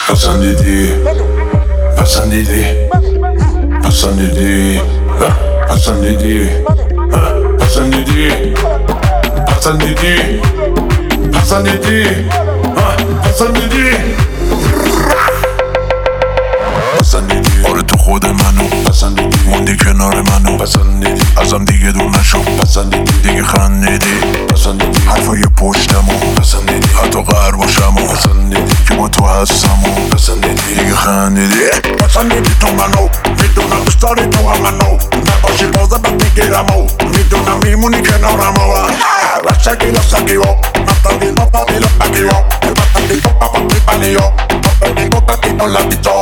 پسندیدی پسندیدی پسندیدی پسندیدی پسندیدی پسندیدی پسندیدی پسندیدی پسندیدی آره تو خود منو پسندیدی موندی کنار منو پسندیدی ازم دیگه دور نشو پسندیدی دیگه خندیدی پسندیدی حرفای پشتمو پسندیدی حتی غر باشمو پسندیدی که با تو هستمو پسندیدی دیگه خندیدی پسندیدی تو منو میدونم دوست داری تو هم منو نباشی بازم میگیرمو میدونم میمونی کنارمو رسکی لسکیو نفتادی نفتادی لسکیو البتندی تو پاپا میپنیو نفتادی نفتادی تو لبیتو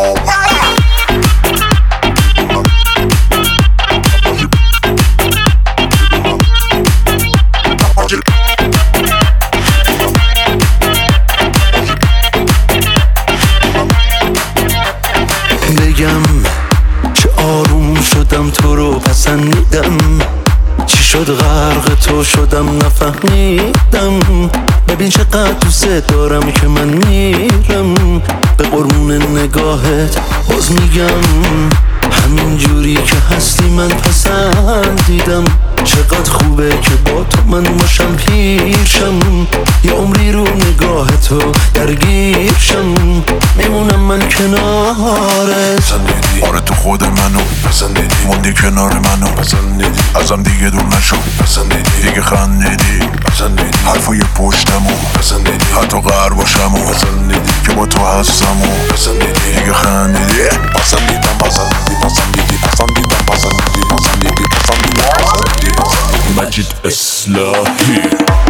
بگم چه آروم شدم تو رو پسندیدم چی شد غرق تو شدم نفهمیدم ببین چقدر دوست دارم که من میرم به قربون نگاهت باز میگم همین جوری که هستی من پسندیدم چقدر خوبه که با تو من باشم پیرشم یه عمری رو نگاه تو درگیرشم میمونم من کنارت پسندیدی آره تو خود منو پسندیدی موندی کنار منو پسندیدی ازم دیگه دور نشو پسندیدی دیگه خندیدی پسندیدی حرفای پشتمو پسندیدی حتی غر باشمو پسندیدی که با تو هستمو پسندیدی دیگه خندیدی پسندیدم پسندیدی پسندیدی پسندیدم پسندیدی پسندیدی پسندیدی مجید اصلاحی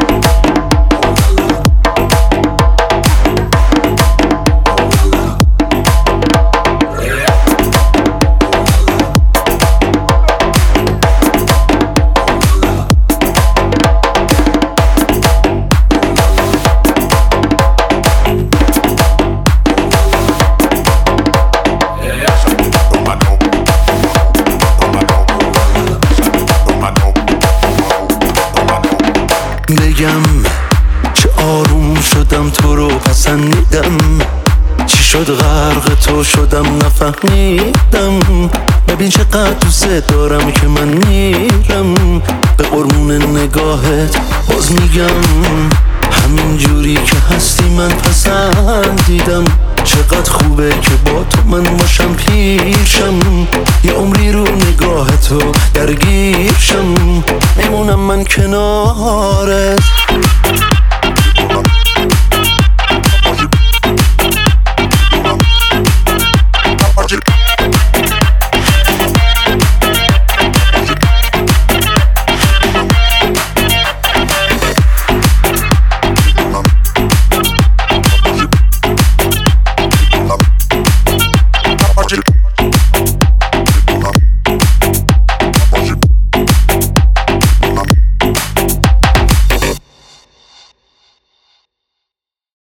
بگم چه آروم شدم تو رو پسندیدم چی شد غرق تو شدم نفهمیدم ببین چقدر دوست دارم که من میرم به قربون نگاهت باز میگم همین جوری که هستی من پسندیدم چقدر خوبه که با تو من باشم پیرشم یه عمری رو نگاه تو درگیرشم میمونم من کنارت